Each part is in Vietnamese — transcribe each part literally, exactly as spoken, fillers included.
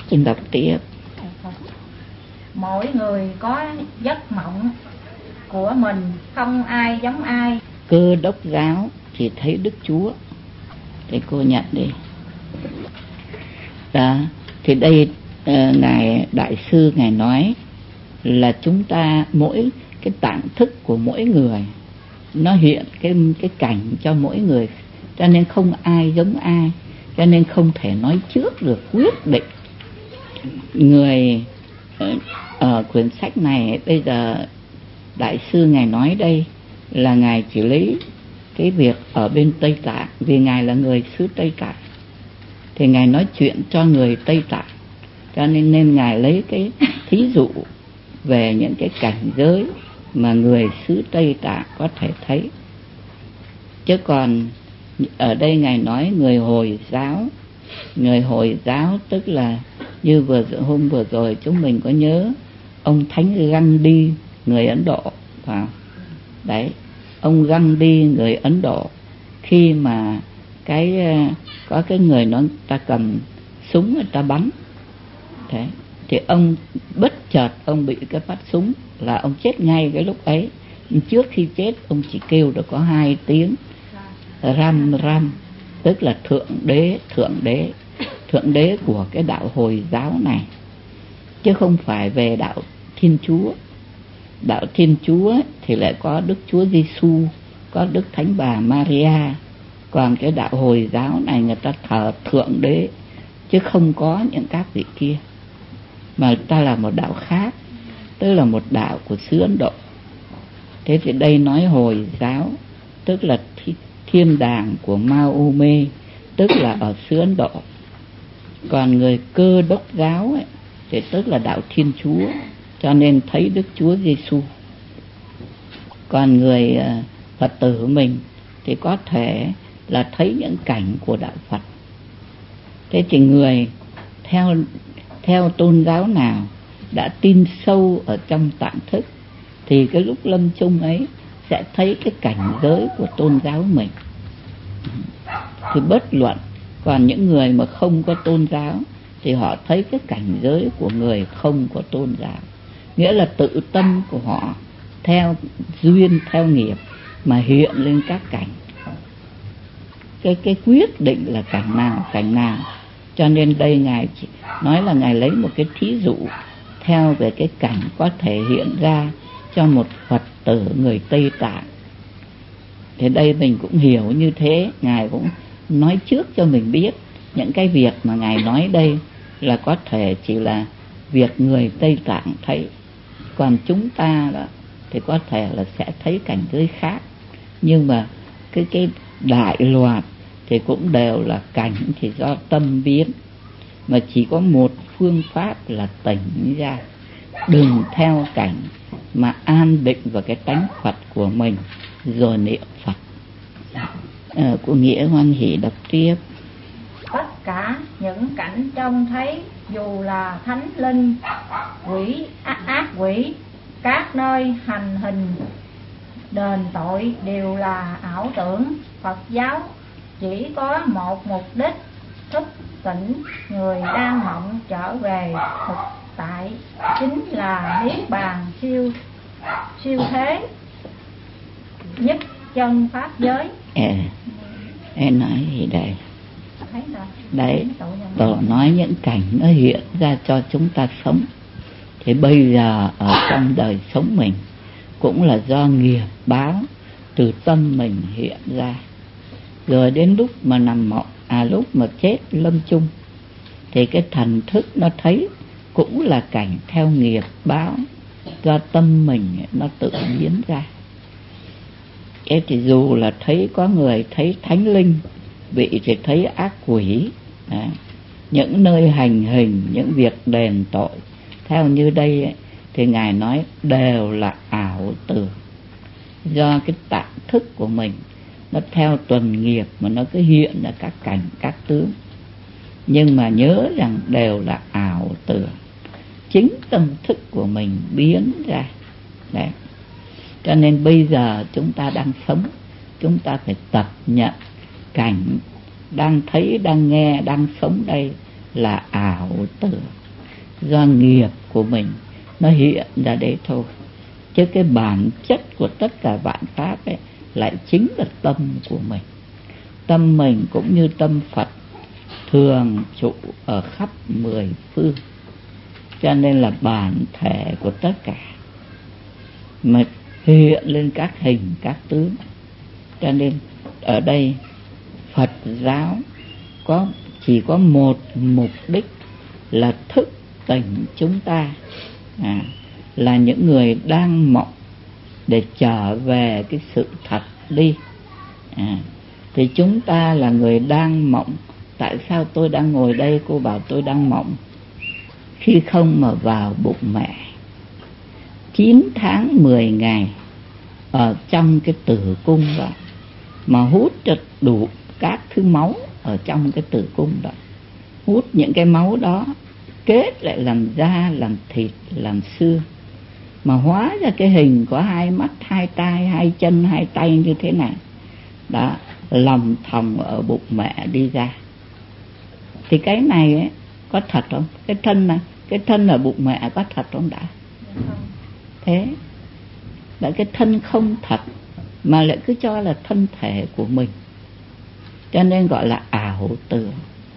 Xin đọc tiếp. Mỗi người có giấc mộng của mình, không ai giống ai. Cơ đốc giáo thì thấy Đức Chúa. Thì cô nhận đi. Đó, thì đây uh, ngài đại sư ngài nói là chúng ta mỗi cái tạng thức của mỗi người nó hiện cái cái cảnh cho mỗi người, cho nên không ai giống ai, cho nên không thể nói trước được, quyết định. Người ở quyển sách này bây giờ đại sư ngài nói đây là ngài chỉ lấy cái việc ở bên Tây Tạng, vì ngài là người xứ Tây Tạng thì ngài nói chuyện cho người Tây Tạng, cho nên nên ngài lấy cái thí dụ về những cái cảnh giới mà người xứ Tây Tạng có thể thấy. Chứ còn ở đây ngài nói người Hồi giáo, người Hồi giáo tức là như vừa hôm vừa rồi chúng mình có nhớ ông Thánh Gandhi người Ấn Độ, phải đấy, ông Gandhi người Ấn Độ khi mà cái có cái người nó ta cầm súng người ta bắn thế thì ông bất chợt ông bị cái phát súng là ông chết ngay cái lúc ấy. Nhưng trước khi chết ông chỉ kêu được có hai tiếng ram ram, tức là thượng đế, thượng đế, thượng đế của cái đạo Hồi giáo này, chứ không phải về đạo Thiên Chúa. Đạo Thiên Chúa thì lại có Đức Chúa Giêsu, có Đức Thánh Bà Maria, còn cái đạo Hồi giáo này người ta thờ thượng đế chứ không có những các vị kia, mà ta là một đạo khác, tức là một đạo của xứ Ấn Độ. Thế thì đây nói Hồi giáo tức là thiên đàng của Mahomet, tức là ở xứ Ấn Độ. Còn người Cơ đốc giáo ấy, thì tức là đạo Thiên Chúa, cho nên thấy Đức Chúa Giêsu. Còn người uh, Phật tử mình thì có thể là thấy những cảnh của đạo Phật. Thế thì người theo theo tôn giáo nào đã tin sâu ở trong tạng thức thì cái lúc lâm chung ấy sẽ thấy cái cảnh giới của tôn giáo mình. Thì bất luận, còn những người mà không có tôn giáo thì họ thấy cái cảnh giới của người không có tôn giáo, nghĩa là tự tâm của họ theo duyên, theo nghiệp mà hiện lên các cảnh. Cái, cái quyết định là cảnh nào, cảnh nào. Cho nên đây Ngài nói là Ngài lấy một cái thí dụ theo về cái cảnh có thể hiện ra cho một Phật tử người Tây Tạng. Thì đây mình cũng hiểu như thế, Ngài cũng nói trước cho mình biết những cái việc mà Ngài nói đây là có thể chỉ là việc người Tây Tạng thấy, còn chúng ta đó thì có thể là sẽ thấy cảnh giới khác. Nhưng mà cái cái đại loạt thì cũng đều là cảnh thì do tâm biến, mà chỉ có một phương pháp là tỉnh ra, đừng theo cảnh mà an định vào cái tánh Phật của mình rồi niệm Phật. À, của Nghĩa hoan hỷ đọc tiếp. Tất cả những cảnh trông thấy, dù là thánh linh, quỷ, ác, ác quỷ, các nơi hành hình, đền tội đều là ảo tưởng. Phật giáo chỉ có một mục đích, thức tỉnh người đang mộng trở về thực tại, chính là niết bàn siêu siêu thế nhất chân pháp giới. À, em nói gì đây? Đấy, tôi nói những cảnh nó hiện ra cho chúng ta sống. Thì bây giờ ở trong đời sống mình cũng là do nghiệp báo từ tâm mình hiện ra. Rồi đến lúc mà nằm mộng, à lúc mà chết lâm chung, thì cái thần thức nó thấy cũng là cảnh theo nghiệp báo do tâm mình nó tự biến ra. Thế thì dù là thấy có người thấy thánh linh, vị thì thấy ác quỷ, à, những nơi hành hình, những việc đền tội, theo như đây ấy, thì Ngài nói đều là ảo tưởng, do cái tạng thức của mình nó theo tuần nghiệp mà nó cứ hiện ra các cảnh, các tướng. Nhưng mà nhớ rằng đều là ảo tưởng, chính tâm thức của mình biến ra. Đấy. Cho nên bây giờ chúng ta đang sống, chúng ta phải tập nhận cảnh đang thấy, đang nghe, đang sống đây là ảo tưởng, do nghiệp của mình nó hiện ra đấy thôi. Chứ cái bản chất của tất cả vạn pháp ấy lại chính là tâm của mình. Tâm mình cũng như tâm Phật thường trụ ở khắp mười phương, cho nên là bản thể của tất cả, mà hiện lên các hình các tướng. Cho nên ở đây Phật giáo có chỉ có một mục đích là thức tỉnh chúng ta, à, là những người đang mộng, để trở về cái sự thật đi. À, thì chúng ta là người đang mộng. Tại sao tôi đang ngồi đây cô bảo tôi đang mộng? Khi không mà vào bụng mẹ chín tháng mười ngày ở trong cái tử cung đó, mà hút cho đủ các thứ máu ở trong cái tử cung đó, hút những cái máu đó kết lại làm da, làm thịt, làm xương, mà hóa ra cái hình có hai mắt, hai tai, hai chân, hai tay như thế này đó, lòng thòng ở bụng mẹ đi ra. Thì cái này ấy, có thật không? Cái thân này, cái thân ở bụng mẹ có thật không đã? Thế là cái thân không thật, mà lại cứ cho là thân thể của mình, cho nên gọi là ảo tưởng.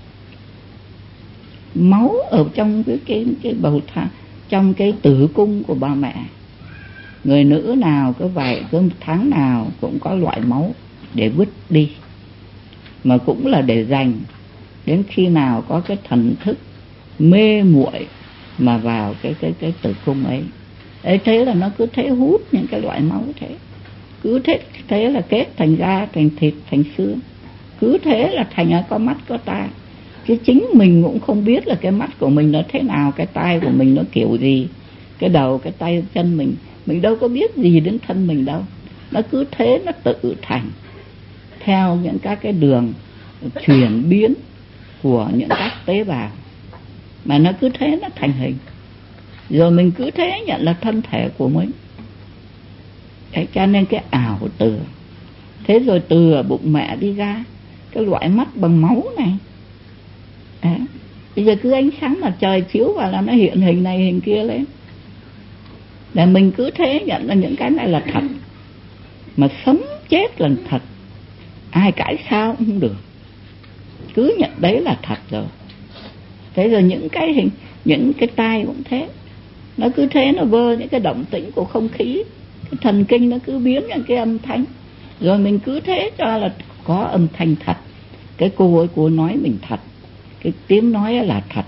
Máu ở trong cái cái cái bầu thai, trong cái tử cung của bà mẹ, người nữ nào cứ vài cứ tháng nào cũng có loại máu để vứt đi, mà cũng là để dành đến khi nào có cái thần thức mê muội mà vào cái cái cái tử cung ấy. Ấy thế là nó cứ thế hút những cái loại máu thế, cứ thế thế là kết thành da, thành thịt, thành xương, cứ thế là thành có mắt có tai. Chứ chính mình cũng không biết là cái mắt của mình nó thế nào, cái tai của mình nó kiểu gì, cái đầu, cái tay, chân mình, mình đâu có biết gì đến thân mình đâu. Nó cứ thế nó tự thành theo những các cái đường chuyển biến của những các tế bào, mà nó cứ thế nó thành hình, rồi mình cứ thế nhận là thân thể của mình. Thế cho nên cái ảo tưởng. Thế rồi từ ở bụng mẹ đi ra cái loại mắt bằng máu này. À, bây giờ cứ ánh sáng mặt trời chiếu vào là nó hiện hình này hình kia lên, là mình cứ thế nhận là những cái này là thật, mà sống chết là thật, ai cãi sao cũng không được, cứ nhận đấy là thật rồi. Thế rồi những cái hình, những cái tai cũng thế, nó cứ thế nó vơ những cái động tĩnh của không khí, cái thần kinh nó cứ biến những cái âm thanh, rồi mình cứ thế cho là có âm thanh thật. Cái cô ấy cô nói mình thật, cái tiếng nói là thật,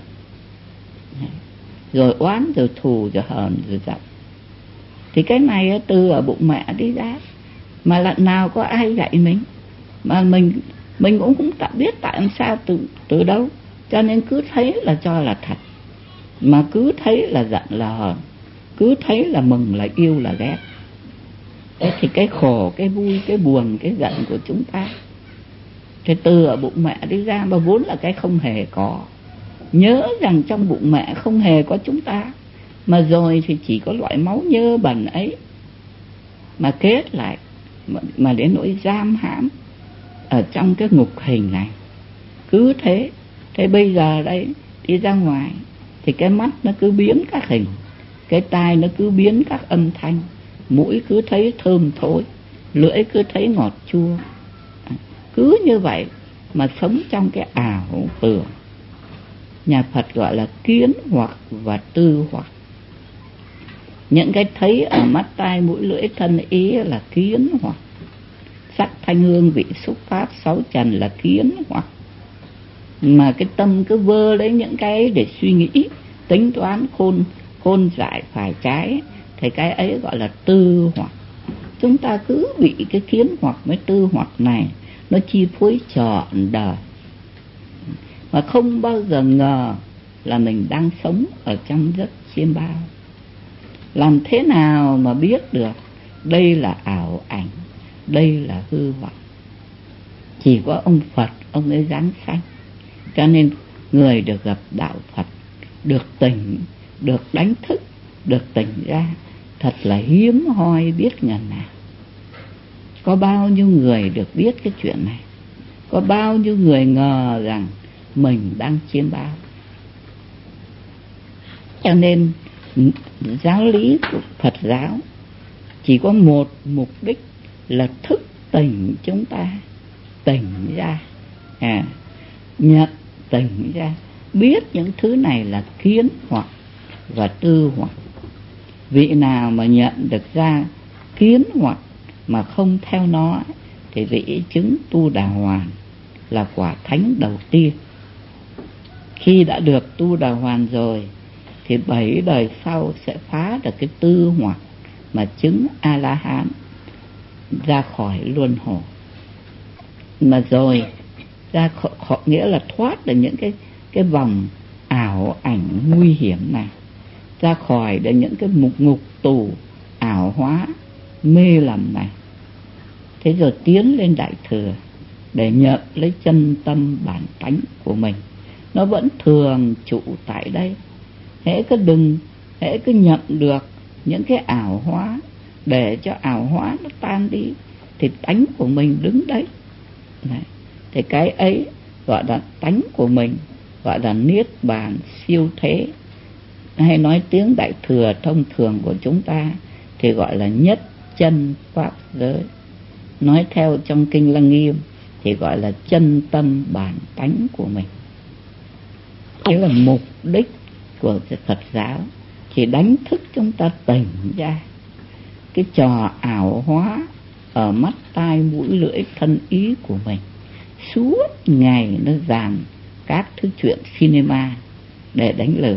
rồi oán rồi thù rồi hờn rồi giận. Thì cái này từ ở bụng mẹ đi ra, mà lần nào có ai dạy mình, mà mình mình cũng không biết tại sao từ từ đâu, cho nên cứ thấy là cho là thật, mà cứ thấy là giận là hờn, cứ thấy là mừng là yêu là ghét. Thế thì cái khổ, cái vui, cái buồn, cái giận của chúng ta thì từ ở bụng mẹ đi ra, mà vốn là cái không hề có. Nhớ rằng trong bụng mẹ không hề có chúng ta, mà rồi thì chỉ có loại máu nhơ bẩn ấy mà kết lại, mà, mà đến nỗi giam hãm ở trong cái ngục hình này. Cứ thế. Thế bây giờ đây đi ra ngoài thì cái mắt nó cứ biến các hình, cái tai nó cứ biến các âm thanh, mũi cứ thấy thơm thối, lưỡi cứ thấy ngọt chua. Cứ như vậy mà sống trong cái ảo tưởng. Nhà Phật gọi là kiến hoặc và tư hoặc. Những cái thấy ở mắt tai mũi lưỡi thân ý là kiến hoặc. Sắc thanh hương vị xúc pháp sáu trần là kiến hoặc. Mà cái tâm cứ vơ lấy những cái để suy nghĩ, tính toán khôn khôn dại phải trái, thì cái ấy gọi là tư hoặc. Chúng ta cứ bị cái kiến hoặc với tư hoặc này nó chi phối trọn đời, mà không bao giờ ngờ là mình đang sống ở trong giấc chiêm bao. Làm thế nào mà biết được đây là ảo ảnh, đây là hư vọng? Chỉ có ông Phật, ông ấy giáng sanh. Cho nên người được gặp đạo Phật, được tỉnh, được đánh thức, được tỉnh ra thật là hiếm hoi biết ngần nào. Có bao nhiêu người được biết cái chuyện này, có bao nhiêu người ngờ rằng mình đang chiêm bao. Cho nên giáo lý của Phật giáo chỉ có một mục đích là thức tỉnh chúng ta, tỉnh ra, à, nhận tỉnh ra, biết những thứ này là kiến hoặc và tư hoặc. Vị nào mà nhận được ra kiến hoặc mà không theo nó thì vị chứng tu đà hoàn, là quả thánh đầu tiên. Khi đã được tu đà hoàn rồi thì bảy đời sau sẽ phá được cái tư hoặc mà chứng A La Hán, ra khỏi luân hồi. Mà rồi ra khỏi, khỏi nghĩa là thoát được những cái cái vòng ảo ảnh nguy hiểm này, ra khỏi được những cái mục ngục tù ảo hóa mê lầm này. Thế rồi tiến lên Đại Thừa để nhận lấy chân tâm bản tánh của mình. Nó vẫn thường trụ tại đây. Hễ cứ đừng, hễ cứ nhận được những cái ảo hóa, để cho ảo hóa nó tan đi, thì tánh của mình đứng đấy. Đấy. Thì cái ấy gọi là tánh của mình, gọi là niết bàn siêu thế. Hay nói tiếng Đại Thừa thông thường của chúng ta thì gọi là nhất chân pháp giới. Nói theo trong Kinh Lăng Nghiêm thì gọi là chân tâm bản tánh của mình. Thế là mục đích của Phật giáo, thì đánh thức chúng ta tỉnh ra. Cái trò ảo hóa ở mắt tai mũi lưỡi thân ý của mình, suốt ngày nó dàn các thứ chuyện cinema để đánh lừa.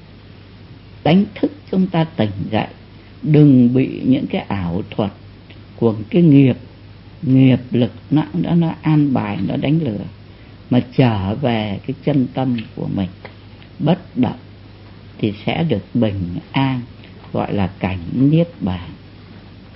Đánh thức chúng ta tỉnh dậy, đừng bị những cái ảo thuật của cái nghiệp nghiệp lực nó, nó, nó an bài, nó đánh lừa, mà trở về cái chân tâm của mình bất động thì sẽ được bình an, gọi là cảnh niết bàn.